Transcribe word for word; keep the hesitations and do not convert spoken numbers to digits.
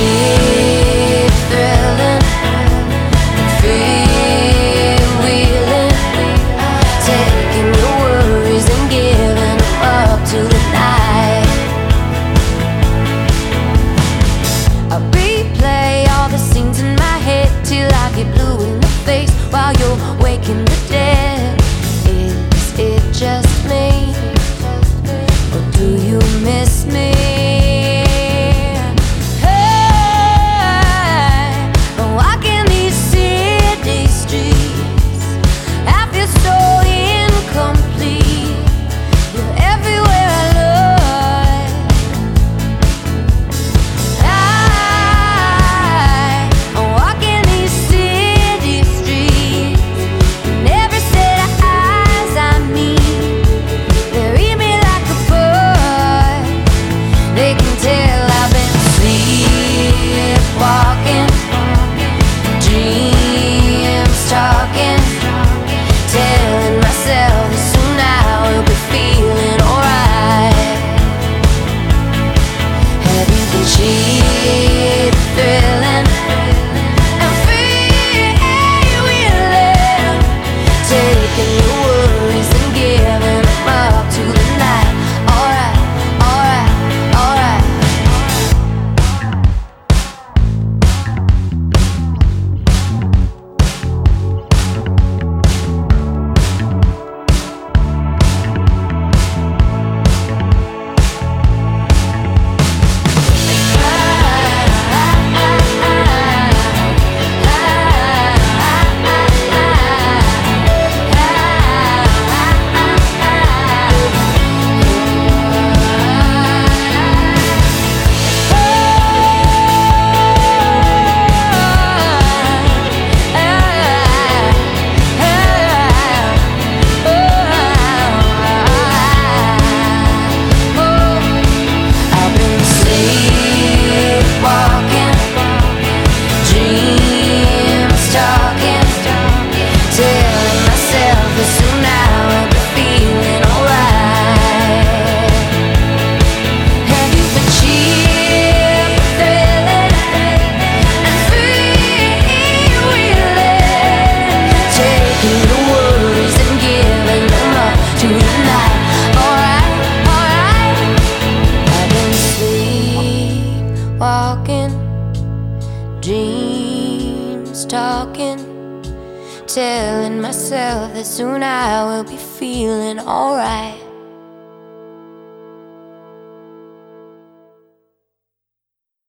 cheap, thrilling, freewheeling, taking your worries and giving them up to the night. I replay all the scenes in my head till I get blue in the face while you're waking the dead. Is it just me, or do you miss me? Cheap, thrilling, and freewheeling, taking your worries and giving them up to the night. Alright, alright, alright. Walking, dreams talking, telling myself that soon I will be feeling alright.